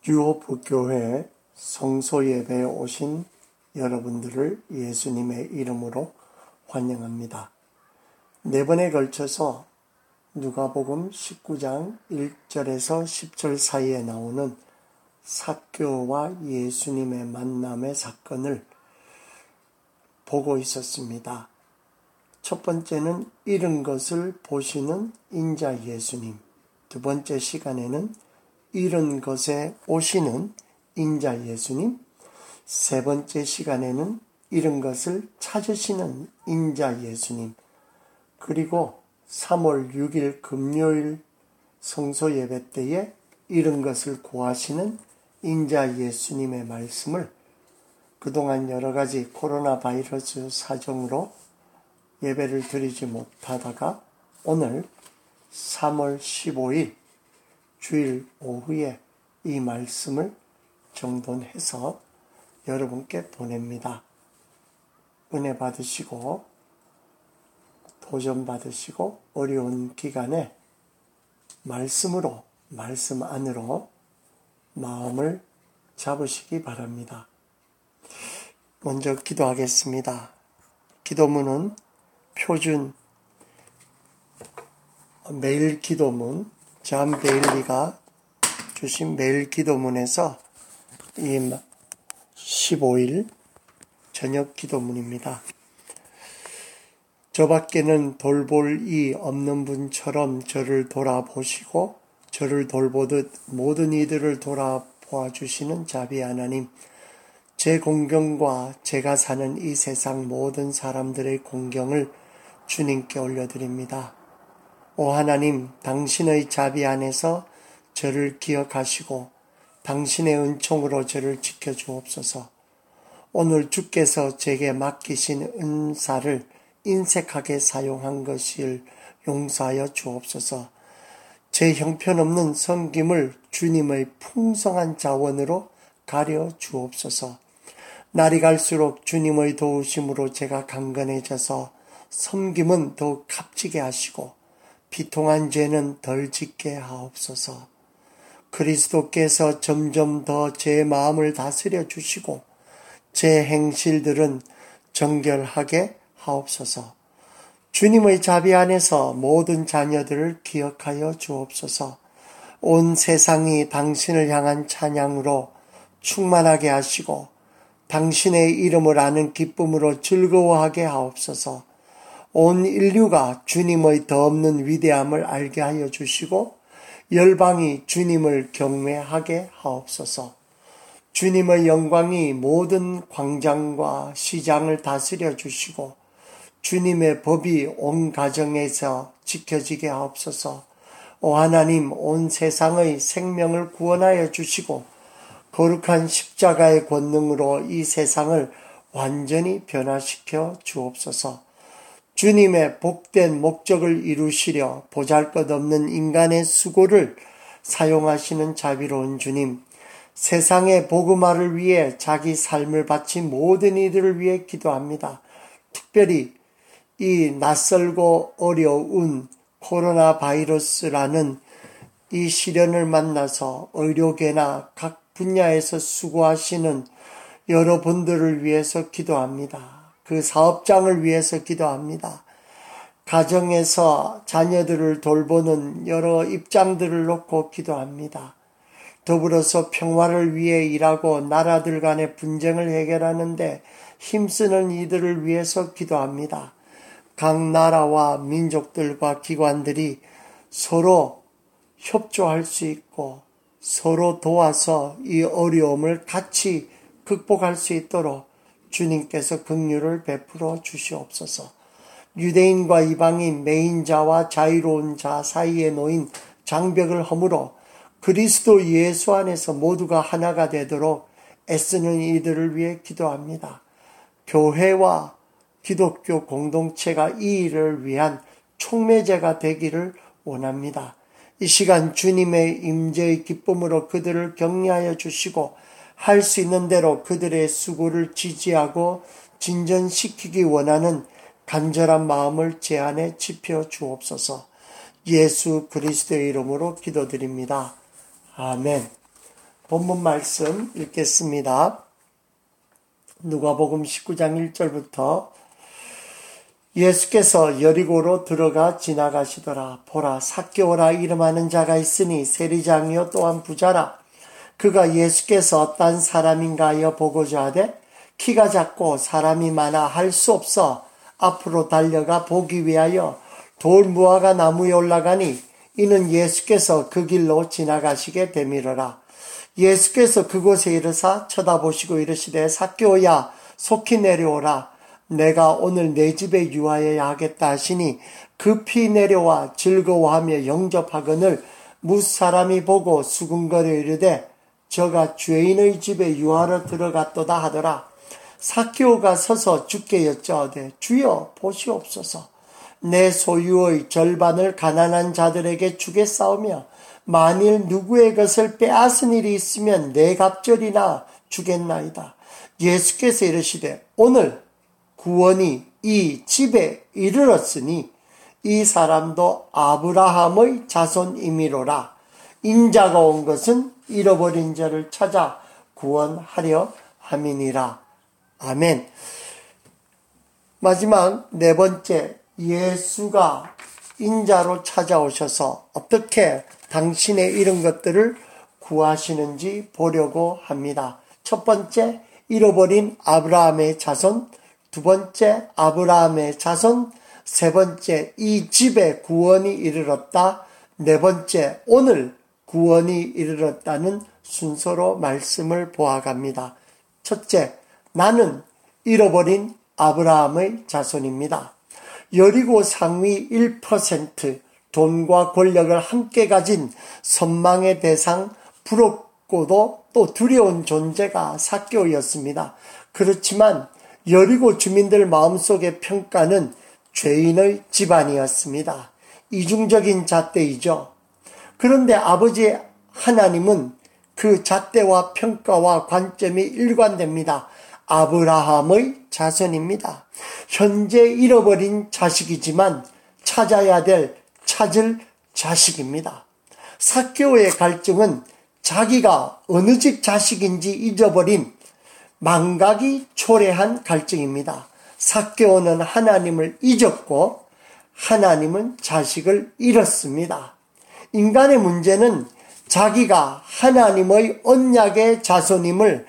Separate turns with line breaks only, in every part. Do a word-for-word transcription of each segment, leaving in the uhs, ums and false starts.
유호부교회 성소예배에 오신 여러분들을 예수님의 이름으로 환영합니다. 네 번에 걸쳐서 누가복음 십구 장 일 절에서 십 절 사이에 나오는 삭개오와 예수님의 만남의 사건을 보고 있었습니다. 첫 번째는 잃은 것을 보시는 인자 예수님, 두 번째 시간에는 잃은 것에 오시는 인자 예수님, 세 번째 시간에는 잃은 것을 찾으시는 인자 예수님, 그리고 삼월 육일 금요일 성소 예배 때에 잃은 것을 구하시는 인자 예수님의 말씀을 그동안 여러 가지 코로나 바이러스 사정으로 예배를 드리지 못하다가 오늘 삼월 십오일 주일 오후에 이 말씀을 정돈해서 여러분께 보냅니다. 은혜 받으시고 도전 받으시고 어려운 기간에 말씀으로 말씀 안으로 마음을 잡으시기 바랍니다. 먼저 기도하겠습니다. 기도문은 표준 매일 기도문 존 베일리가 주신 매일 기도문에서 이 십오일 저녁 기도문입니다. 저 밖에는 돌볼 이 없는 분처럼 저를 돌아보시고 저를 돌보듯 모든 이들을 돌아보아 주시는 자비 하나님, 제 공경과 제가 사는 이 세상 모든 사람들의 공경을 주님께 올려드립니다. 오 하나님, 당신의 자비 안에서 저를 기억하시고 당신의 은총으로 저를 지켜주옵소서. 오늘 주께서 제게 맡기신 은사를 인색하게 사용한 것을 용서하여 주옵소서. 제 형편없는 섬김을 주님의 풍성한 자원으로 가려 주옵소서. 날이 갈수록 주님의 도우심으로 제가 강건해져서 섬김은 더욱 값지게 하시고 비통한 죄는 덜 짓게 하옵소서. 그리스도께서 점점 더 제 마음을 다스려 주시고 제 행실들은 정결하게 하옵소서. 주님의 자비 안에서 모든 자녀들을 기억하여 주옵소서. 온 세상이 당신을 향한 찬양으로 충만하게 하시고 당신의 이름을 아는 기쁨으로 즐거워하게 하옵소서. 온 인류가 주님의 더없는 위대함을 알게 하여 주시고 열방이 주님을 경외하게 하옵소서. 주님의 영광이 모든 광장과 시장을 다스려 주시고 주님의 법이 온 가정에서 지켜지게 하옵소서. 오 하나님, 온 세상의 생명을 구원하여 주시고 거룩한 십자가의 권능으로 이 세상을 완전히 변화시켜 주옵소서. 주님의 복된 목적을 이루시려 보잘것없는 인간의 수고를 사용하시는 자비로운 주님, 세상의 복음화를 위해 자기 삶을 바친 모든 이들을 위해 기도합니다. 특별히 이 낯설고 어려운 코로나 바이러스라는 이 시련을 만나서 의료계나 각 분야에서 수고하시는 여러분들을 위해서 기도합니다. 그 사업장을 위해서 기도합니다. 가정에서 자녀들을 돌보는 여러 입장들을 놓고 기도합니다. 더불어서 평화를 위해 일하고 나라들 간의 분쟁을 해결하는데 힘쓰는 이들을 위해서 기도합니다. 각 나라와 민족들과 기관들이 서로 협조할 수 있고 서로 도와서 이 어려움을 같이 극복할 수 있도록 주님께서 긍휼을 베풀어 주시옵소서. 유대인과 이방인, 매인자와 자유로운 자 사이에 놓인 장벽을 허물어 그리스도 예수 안에서 모두가 하나가 되도록 애쓰는 이들을 위해 기도합니다. 교회와 기독교 공동체가 이 일을 위한 촉매제가 되기를 원합니다. 이 시간 주님의 임재의 기쁨으로 그들을 격려하여 주시고 할 수 있는 대로 그들의 수고를 지지하고 진전시키기 원하는 간절한 마음을 제 안에 지펴 주옵소서. 예수 그리스도의 이름으로 기도드립니다. 아멘. 본문 말씀 읽겠습니다. 누가복음 십구 장 일 절부터 예수께서 여리고로 들어가 지나가시더라. 보라, 삭개오라 이름하는 자가 있으니 세리장이요 또한 부자라. 그가 예수께서 어떤 사람인가 하여 보고자 하되 키가 작고 사람이 많아 할 수 없어 앞으로 달려가 보기 위하여 돌무화과 나무에 올라가니 이는 예수께서 그 길로 지나가시게 되밀어라. 예수께서 그곳에 이르사 쳐다보시고 이르시되 삭개오야 속히 내려오라. 내가 오늘 내 집에 유하여야 하겠다 하시니 급히 내려와 즐거워하며 영접하거늘 무사람이 보고 수군거려 이르되 저가 죄인의 집에 유하러 들어갔도다 하더라. 삭개오가 서서 주께 여짜오되 주여 보시옵소서. 내 소유의 절반을 가난한 자들에게 주겠사오며 만일 누구의 것을 빼앗은 일이 있으면 네 갑절이나 주겠나이다. 예수께서 이르시되 오늘 구원이 이 집에 이르렀으니 이 사람도 아브라함의 자손이미로라. 인자가 온 것은 잃어버린 자를 찾아 구원하려 함이니라. 아멘. 마지막 네 번째, 예수가 인자로 찾아오셔서 어떻게 당신의 이런 것들을 구하시는지 보려고 합니다. 첫 번째, 잃어버린 아브라함의 자손. 두 번째, 아브라함의 자손. 세 번째, 이 집에 구원이 이르렀다. 네 번째, 오늘 구원이 이르렀다는 순서로 말씀을 보아갑니다. 첫째, 나는 잃어버린 아브라함의 자손입니다. 여리고 상위 일 퍼센트, 돈과 권력을 함께 가진 선망의 대상, 부럽고도 또 두려운 존재가 삭개오였습니다. 그렇지만 여리고 주민들 마음속의 평가는 죄인의 집안이었습니다. 이중적인 잣대이죠. 그런데 아버지 하나님은 그 잣대와 평가와 관점이 일관됩니다. 아브라함의 자손입니다. 현재 잃어버린 자식이지만 찾아야 될 찾을 자식입니다. 삭개오의 갈증은 자기가 어느 집 자식인지 잊어버린 망각이 초래한 갈증입니다. 삭개오는 하나님을 잊었고 하나님은 자식을 잃었습니다. 인간의 문제는 자기가 하나님의 언약의 자손임을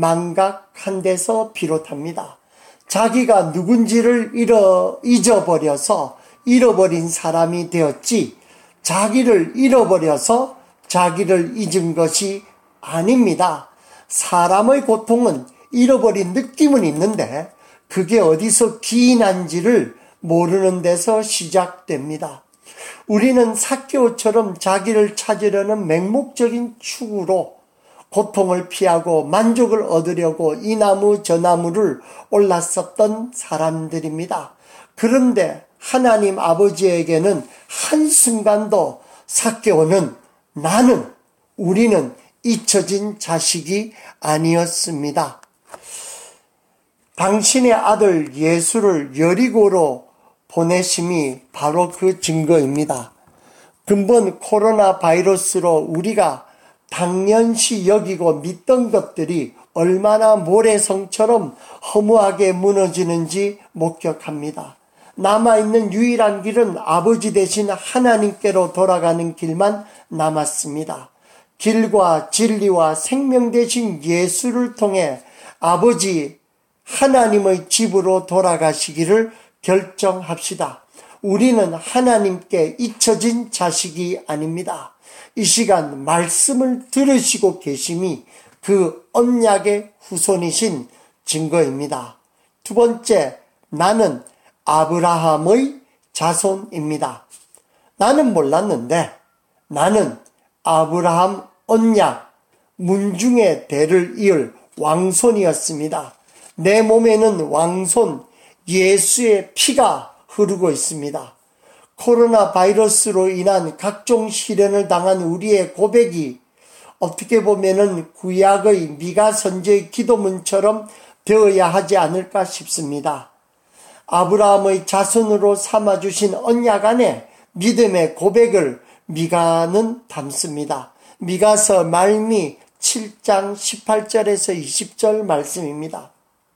망각한 데서 비롯합니다. 자기가 누군지를 잃어, 잊어버려서 잃어버린 사람이 되었지 자기를 잃어버려서 자기를 잊은 것이 아닙니다. 사람의 고통은 잃어버린 느낌은 있는데 그게 어디서 기인한지를 모르는 데서 시작됩니다. 우리는 삭개오처럼 자기를 찾으려는 맹목적인 추구로 고통을 피하고 만족을 얻으려고 이 나무 저 나무를 올랐었던 사람들입니다. 그런데 하나님 아버지에게는 한순간도 삭개오는 나는 우리는 잊혀진 자식이 아니었습니다. 당신의 아들 예수를 여리고로 보내심이 바로 그 증거입니다. 근본 코로나 바이러스로 우리가 당연시 여기고 믿던 것들이 얼마나 모래성처럼 허무하게 무너지는지 목격합니다. 남아있는 유일한 길은 아버지 되신 하나님께로 돌아가는 길만 남았습니다. 길과 진리와 생명 되신 예수를 통해 아버지 하나님의 집으로 돌아가시기를 결정합시다. 우리는 하나님께 잊혀진 자식이 아닙니다. 이 시간 말씀을 들으시고 계심이 그 언약의 후손이신 증거입니다. 두 번째, 나는 아브라함의 자손입니다. 나는 몰랐는데 나는 아브라함 언약 문중의 대를 이을 왕손이었습니다. 내 몸에는 왕손 예수의 피가 흐르고 있습니다. 코로나 바이러스로 인한 각종 시련을 당한 우리의 고백이 어떻게 보면은 구약의 미가 선지의 기도문처럼 되어야 하지 않을까 싶습니다. 아브라함의 자손으로 삼아주신 언약 안에 믿음의 고백을 미가는 담습니다. 미가서 말미 칠 장 십팔 절에서 이십 절 말씀입니다.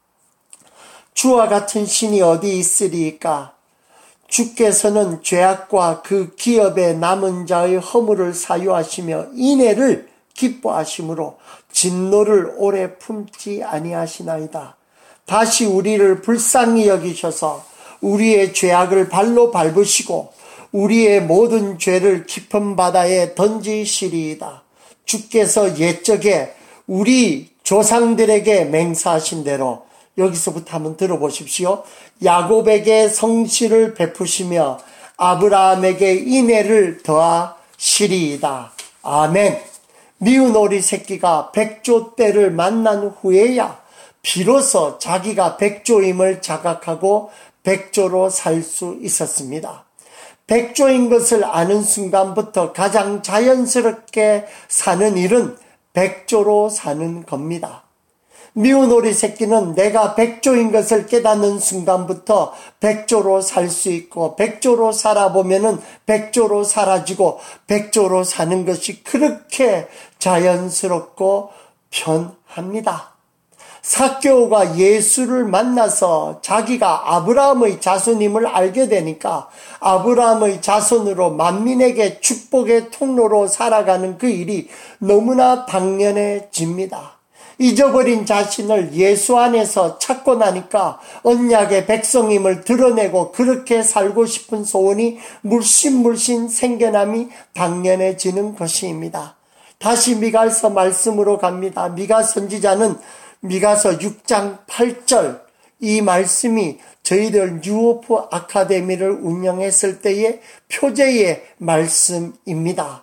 주와 같은 신이 어디 있으리이까? 주께서는 죄악과 그 기업에 남은 자의 허물을 사유하시며 인애를 기뻐하심으로 진노를 오래 품지 아니하시나이다. 다시 우리를 불쌍히 여기셔서 우리의 죄악을 발로 밟으시고 우리의 모든 죄를 깊은 바다에 던지시리이다. 주께서 옛적에 우리 조상들에게 맹세하신 대로, 여기서부터 한번 들어보십시오. 야곱에게 성실을 베푸시며 아브라함에게 인애를 더하시리이다. 아멘. 미운 오리 새끼가 백조 때를 만난 후에야 비로소 자기가 백조임을 자각하고 백조로 살 수 있었습니다. 백조인 것을 아는 순간부터 가장 자연스럽게 사는 일은 백조로 사는 겁니다. 미운 오리 새끼는 내가 백조인 것을 깨닫는 순간부터 백조로 살 수 있고, 백조로 살아보면은 백조로 사라지고 백조로 사는 것이 그렇게 자연스럽고 편합니다. 삭개오가 예수를 만나서 자기가 아브라함의 자손임을 알게 되니까 아브라함의 자손으로 만민에게 축복의 통로로 살아가는 그 일이 너무나 당연해집니다. 잊어버린 자신을 예수 안에서 찾고 나니까 언약의 백성임을 드러내고 그렇게 살고 싶은 소원이 물씬물씬 생겨남이 당연해지는 것입니다. 다시 미가서 말씀으로 갑니다. 미가 선지자는 미가서 육 장 팔 절, 이 말씀이 저희들 뉴호프 아카데미를 운영했을 때의 표제의 말씀입니다.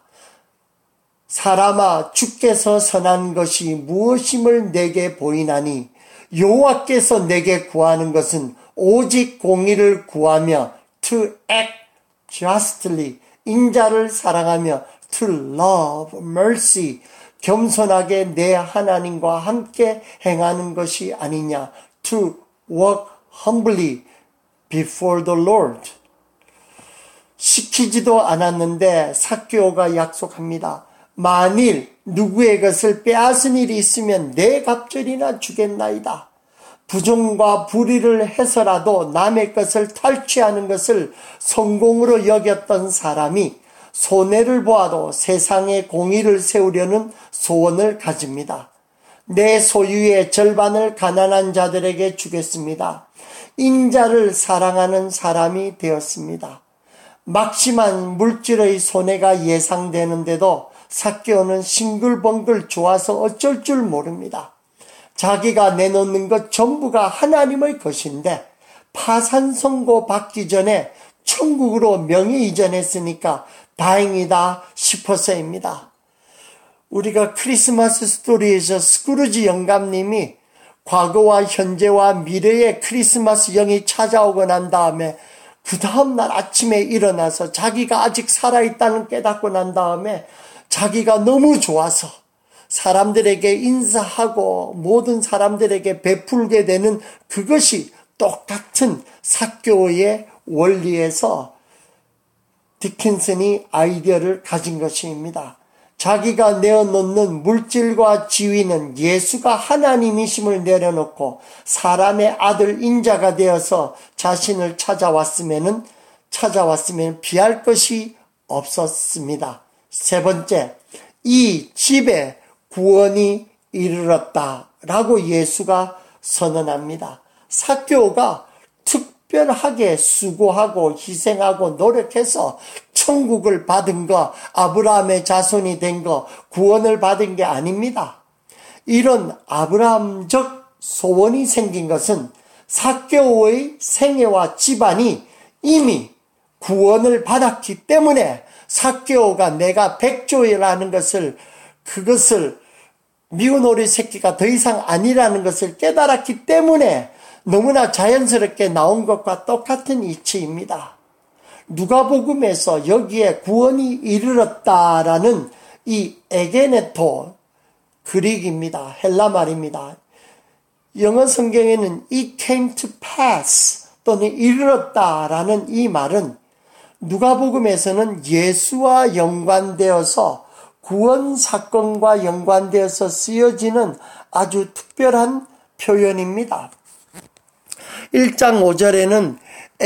사람아, 주께서 선한 것이 무엇임을 내게 보이나니 여호와께서 내게 구하는 것은 오직 공의를 구하며 to act justly, 인자를 사랑하며 to love mercy, 겸손하게 내 하나님과 함께 행하는 것이 아니냐. To walk humbly before the Lord. 시키지도 않았는데 삭개오가 약속합니다. 만일 누구의 것을 빼앗은 일이 있으면 내 갑절이나 주겠나이다. 부정과 불의를 해서라도 남의 것을 탈취하는 것을 성공으로 여겼던 사람이 손해를 보아도 세상의 공의를 세우려는 소원을 가집니다. 내 소유의 절반을 가난한 자들에게 주겠습니다. 인자를 사랑하는 사람이 되었습니다. 막심한 물질의 손해가 예상되는데도 삭개오는 싱글벙글 좋아서 어쩔 줄 모릅니다. 자기가 내놓는 것 전부가 하나님의 것인데 파산 선고 받기 전에 천국으로 명의 이전했으니까 다행이다 싶어서입니다. 우리가 크리스마스 스토리에서 스크루지 영감님이 과거와 현재와 미래의 크리스마스 영이 찾아오고 난 다음에 그 다음날 아침에 일어나서 자기가 아직 살아있다는 깨닫고 난 다음에 자기가 너무 좋아서 사람들에게 인사하고 모든 사람들에게 베풀게 되는 그것이 똑같은 삭개오의 원리에서 디킨슨이 아이디어를 가진 것입니다. 자기가 내어놓는 물질과 지위는 예수가 하나님이심을 내려놓고 사람의 아들 인자가 되어서 자신을 찾아왔으면은 찾아왔으면 비할 것이 없었습니다. 세 번째, 이 집에 구원이 이르렀다라고 예수가 선언합니다. 삭개오가 특별하게 수고하고 희생하고 노력해서 천국을 받은 거, 아브라함의 자손이 된 거, 구원을 받은 게 아닙니다. 이런 아브라함적 소원이 생긴 것은 삭개오의 생애와 집안이 이미 구원을 받았기 때문에 삭개오가 내가 백조라는 것을, 그것을 미운 오리 새끼가 더 이상 아니라는 것을 깨달았기 때문에 너무나 자연스럽게 나온 것과 똑같은 이치입니다. 누가복음에서 여기에 구원이 이르렀다라는 이 에게네토, 그릭입니다. 헬라 말입니다. 영어 성경에는 it came to pass 또는 이르렀다라는 이 말은 누가복음에서는 예수와 연관되어서 구원 사건과 연관되어서 쓰여지는 아주 특별한 표현입니다. 일 장 오 절에는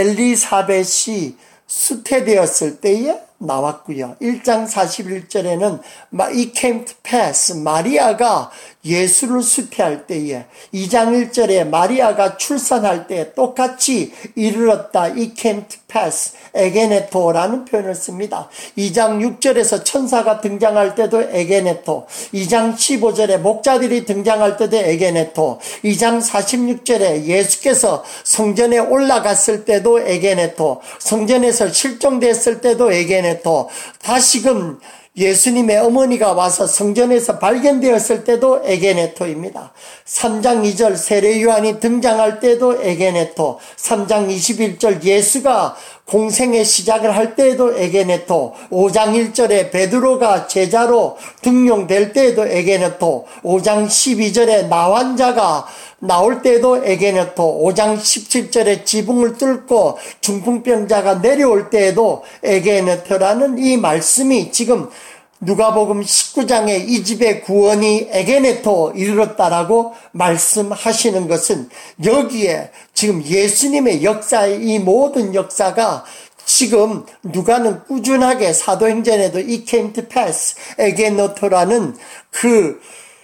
엘리사벳이 수태되었을 때에 나왔고요. 일 장 사십일 절에는 it came to pass, 마리아가 예수를 수태할 때에, 이 장 일 절에 마리아가 출산할 때 똑같이 이르렀다. it came to pass, 에게네토라는 표현을 씁니다. 이 장 육 절에서 천사가 등장할 때도 에게네토, 이 장 십오 절에 목자들이 등장할 때도 에게네토, 이 장 사십육 절에 예수께서 성전에 올라갔을 때도 에게네토, 성전에서 실종됐을 때도 에게네토, 다시금 예수님의 어머니가 와서 성전에서 발견되었을 때도 에게네토입니다. 삼 장 이 절 세례 요한이 등장할 때도 에게네토, 삼 장 이십일 절 예수가 공생의 시작을 할 때에도 에게네토, 오 장 일 절에 베드로가 제자로 등용될 때에도 에게네토, 오 장 십이 절에 나환자가 나올 때도 에게네토, 오 장 십칠 절에 지붕을 뚫고 중풍병자가 내려올 때에도 에게네토라는 이 말씀이 지금 누가복음 십구 장에 이 집의 구원이 에게네토 이르렀다라고 말씀하시는 것은 여기에 지금 예수님의 역사의 이 모든 역사가 지금 누가는 꾸준하게 사도행전에도 it came to pass, 에게네토라는 그,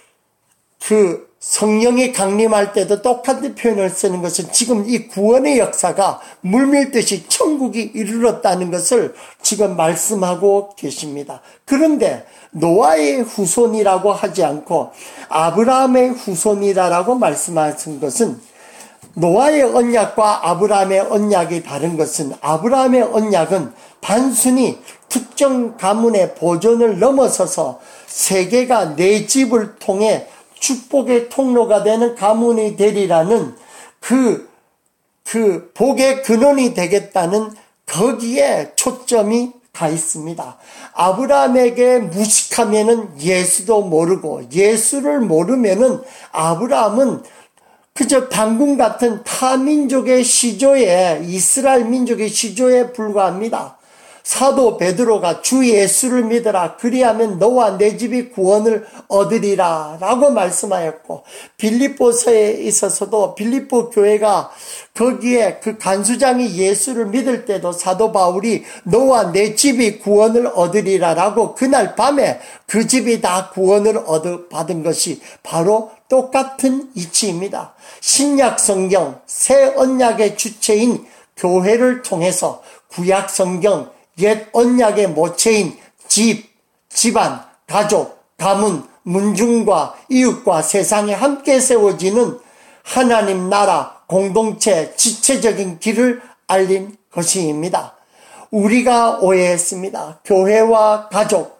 그 성령이 강림할 때도 똑같은 표현을 쓰는 것은 지금 이 구원의 역사가 물밀듯이 천국이 이르렀다는 것을 지금 말씀하고 계십니다. 그런데 노아의 후손이라고 하지 않고 아브라함의 후손이라고 말씀하신 것은, 노아의 언약과 아브라함의 언약이 다른 것은, 아브라함의 언약은 단순히 특정 가문의 보존을 넘어서서 세계가 내 집을 통해 축복의 통로가 되는 가문이 되리라는 그, 그 복의 근원이 되겠다는 거기에 초점이 가 있습니다. 아브라함에게 무식하면은 예수도 모르고, 예수를 모르면은 아브라함은 그저 당군 같은 타민족의 시조에, 이스라엘 민족의 시조에 불과합니다. 사도 베드로가 주 예수를 믿어라, 그리하면 너와 내 집이 구원을 얻으리라 라고 말씀하였고, 빌립보서에 있어서도 빌립보 교회가 거기에 그 간수장이 예수를 믿을 때도 사도 바울이 너와 내 집이 구원을 얻으리라 라고 그날 밤에 그 집이 다 구원을 얻어 받은 것이 바로 똑같은 이치입니다. 신약 성경, 새 언약의 주체인 교회를 통해서 구약 성경, 옛 언약의 모체인 집, 집안, 가족, 가문, 문중과 이웃과 세상에 함께 세워지는 하나님 나라 공동체 지체적인 길을 알린 것입니다. 우리가 오해했습니다. 교회와 가족,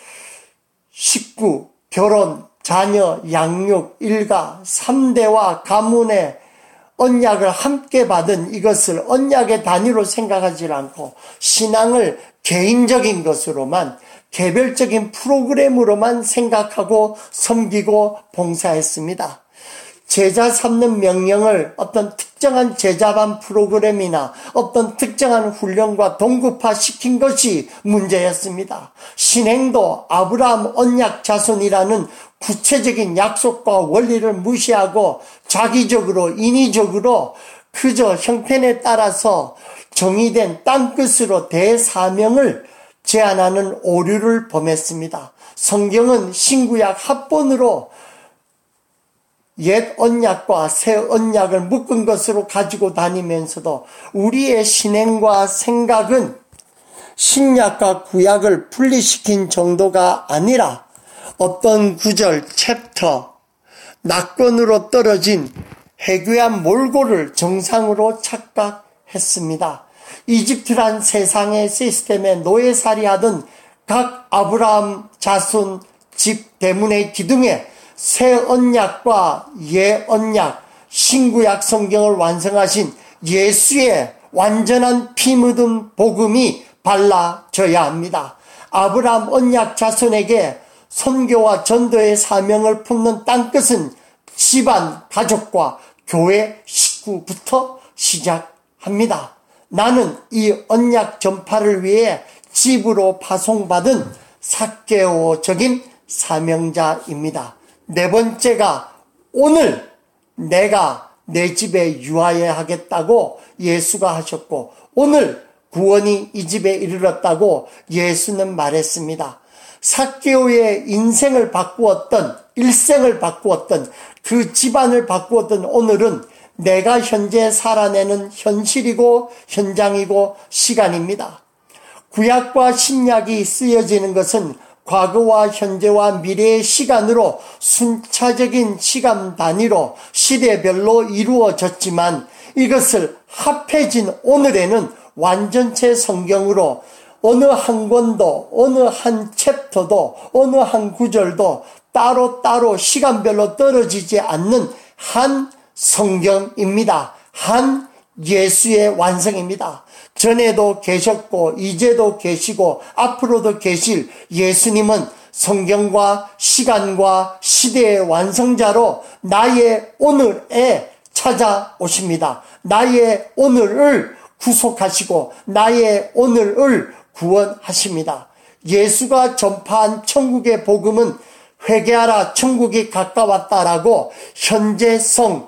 식구, 결혼, 자녀, 양육, 일가, 삼 대와 가문의 언약을 함께 받은 이것을 언약의 단위로 생각하지 않고 신앙을 개인적인 것으로만, 개별적인 프로그램으로만 생각하고 섬기고 봉사했습니다. 제자 삼는 명령을 어떤 특정한 제자반 프로그램이나 어떤 특정한 훈련과 동급화시킨 것이 문제였습니다. 신행도 아브라함 언약 자손이라는 구체적인 약속과 원리를 무시하고 자기적으로, 인위적으로 그저 형편에 따라서 정의된 땅끝으로 대사명을 제안하는 오류를 범했습니다. 성경은 신구약 합본으로 옛 언약과 새 언약을 묶은 것으로 가지고 다니면서도 우리의 신행과 생각은 신약과 구약을 분리시킨 정도가 아니라 어떤 구절, 챕터, 낙권으로 떨어진 해괴한 몰골을 정상으로 착각했습니다. 이집트란 세상의 시스템에 노예살이하던 각 아브라함 자손 집 대문의 기둥에 새 언약과 옛 언약, 신구약 성경을 완성하신 예수의 완전한 피 묻은 복음이 발라져야 합니다. 아브라함 언약 자손에게 선교와 전도의 사명을 품는 땅끝은 집안, 가족과 교회 식구부터 시작합니다. 나는 이 언약 전파를 위해 집으로 파송받은 삭개오적인 사명자입니다. 네 번째가 오늘 내가 내 집에 유하여 하겠다고 예수가 하셨고 오늘 구원이 이 집에 이르렀다고 예수는 말했습니다. 삭개오의 인생을 바꾸었던 일생을 바꾸었던 그 집안을 바꾸었던 오늘은 내가 현재 살아내는 현실이고 현장이고 시간입니다. 구약과 신약이 쓰여지는 것은 과거와 현재와 미래의 시간으로 순차적인 시간 단위로 시대별로 이루어졌지만 이것을 합해진 오늘에는 완전체 성경으로 어느 한 권도 어느 한 챕터도 어느 한 구절도 따로따로 시간별로 떨어지지 않는 한 성경입니다. 한 예수의 완성입니다. 전에도 계셨고 이제도 계시고 앞으로도 계실 예수님은 성경과 시간과 시대의 완성자로 나의 오늘에 찾아오십니다. 나의 오늘을 구속하시고 나의 오늘을 구원하십니다. 예수가 전파한 천국의 복음은 회개하라 천국이 가까웠다라고 현재성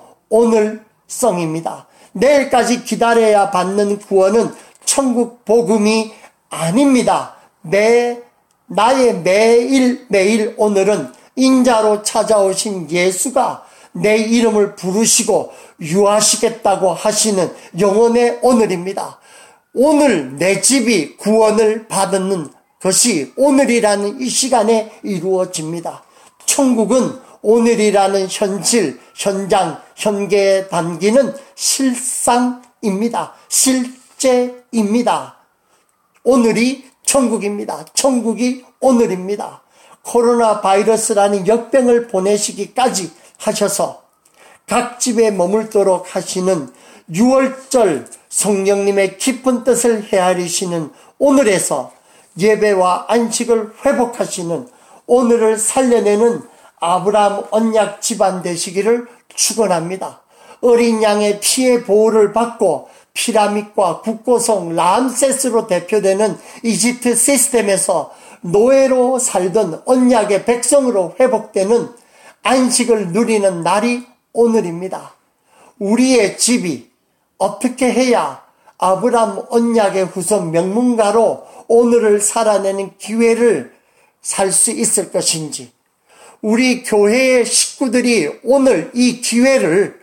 오늘성입니다. 내일까지 기다려야 받는 구원은 천국 복음이 아닙니다. 매 나의 매일 매일 오늘은 인자로 찾아오신 예수가 내 이름을 부르시고 유하시겠다고 하시는 영원의 오늘입니다. 오늘 내 집이 구원을 받는 것이 오늘이라는 이 시간에 이루어집니다. 천국은 오늘이라는 현실, 현장, 현계에 담기는 실상입니다. 실제입니다. 오늘이 천국입니다. 천국이 오늘입니다. 코로나 바이러스라는 역병을 보내시기까지 하셔서 각 집에 머물도록 하시는 유월절 성령님의 깊은 뜻을 헤아리시는 오늘에서 예배와 안식을 회복하시는 오늘을 살려내는 아브라함 언약 집안 되시기를 축원합니다. 어린 양의 피의 보호를 받고 피라밋과 국고성 람세스로 대표되는 이집트 시스템에서 노예로 살던 언약의 백성으로 회복되는 안식을 누리는 날이 오늘입니다. 우리의 집이 어떻게 해야 아브라함 언약의 후손 명문가로 오늘을 살아내는 기회를 살 수 있을 것인지, 우리 교회의 식구들이 오늘 이 기회를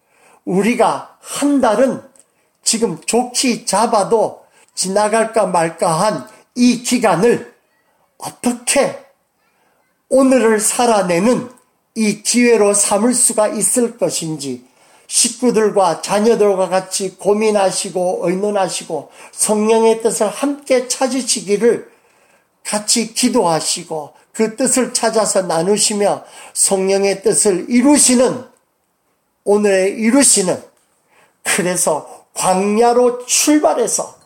우리가 한 달은 지금 좋게 잡아도 지나갈까 말까한 이 기간을 어떻게 오늘을 살아내는 이 기회로 삼을 수가 있을 것인지 식구들과 자녀들과 같이 고민하시고 의논하시고 성령의 뜻을 함께 찾으시기를 같이 기도하시고 그 뜻을 찾아서 나누시며 성령의 뜻을 이루시는 오늘에 이루시는 그래서 광야로 출발해서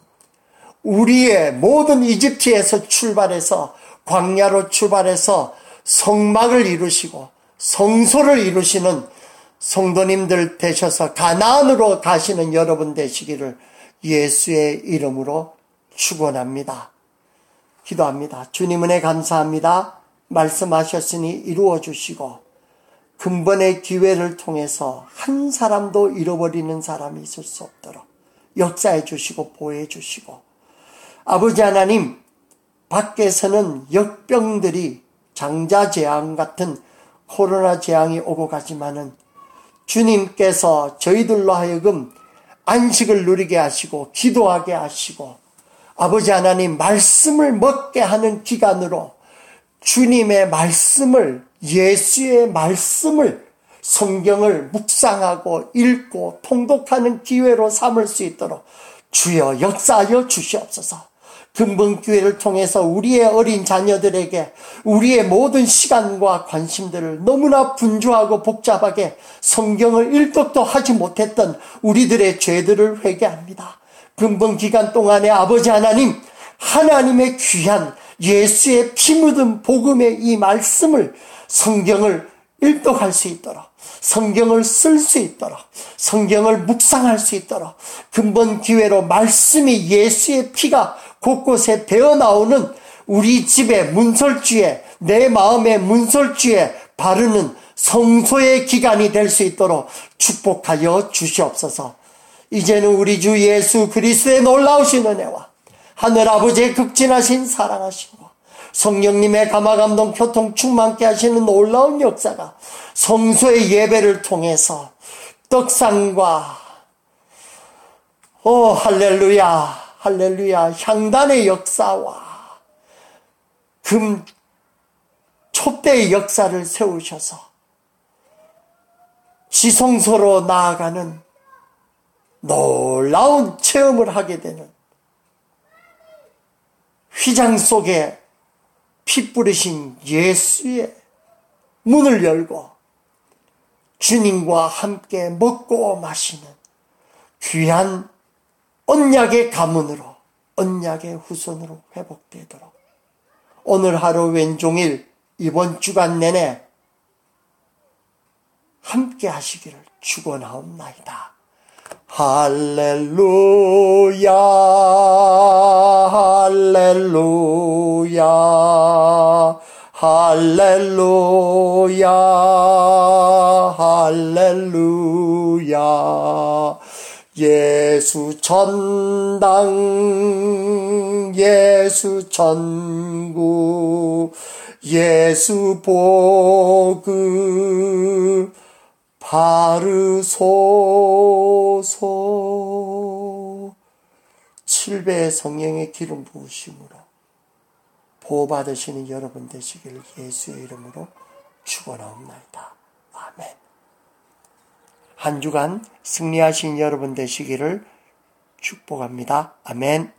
우리의 모든 이집트에서 출발해서 광야로 출발해서 성막을 이루시고 성소를 이루시는 성도님들 되셔서 가나안으로 가시는 여러분 되시기를 예수의 이름으로 축원합니다. 기도합니다. 주님 은혜 감사합니다. 말씀하셨으니 이루어 주시고 근본의 기회를 통해서 한 사람도 잃어버리는 사람이 있을 수 없도록 역사해 주시고 보호해 주시고 아버지 하나님 밖에서는 역병들이 장자재앙 같은 코로나 재앙이 오고 가지만은 주님께서 저희들로 하여금 안식을 누리게 하시고 기도하게 하시고 아버지 하나님 말씀을 먹게 하는 기간으로 주님의 말씀을 예수의 말씀을 성경을 묵상하고 읽고 통독하는 기회로 삼을 수 있도록 주여 역사하여 주시옵소서. 근본 기회를 통해서 우리의 어린 자녀들에게 우리의 모든 시간과 관심들을 너무나 분주하고 복잡하게 성경을 일독도 하지 못했던 우리들의 죄들을 회개합니다. 근본 기간 동안에 아버지 하나님, 하나님의 귀한 예수의 피 묻은 복음의 이 말씀을 성경을 일독할 수 있도록 성경을 쓸 수 있도록 성경을 묵상할 수 있도록 근본 기회로 말씀이 예수의 피가 곳곳에 배어나오는 우리 집의 문설주에, 내 마음의 문설주에 바르는 성소의 기간이 될 수 있도록 축복하여 주시옵소서. 이제는 우리 주 예수 그리스도의 놀라우신 은혜와 하늘아버지의 극진하신 사랑하심과 성령님의 감화감동 교통 충만케 하시는 놀라운 역사가 성소의 예배를 통해서 떡상과 오 할렐루야 할렐루야 향단의 역사와 금 촛대의 역사를 세우셔서 지성소로 나아가는 놀라운 체험을 하게 되는 휘장 속에 피 뿌리신 예수의 문을 열고 주님과 함께 먹고 마시는 귀한 언약의 가문으로, 언약의 후손으로 회복되도록 오늘 하루 왼종일 이번 주간 내내 함께 하시기를 축원하옵나이다. 할렐루야 할렐루야 할렐루야 할렐루야 예수 천당 예수 천국 예수 복음 바르소서. 칠배의 성령의 기름 부으심으로 보호받으시는 여러분 되시기를 예수의 이름으로 축원하옵나이다. 아멘. 한 주간 승리하신 여러분 되시기를 축복합니다. 아멘.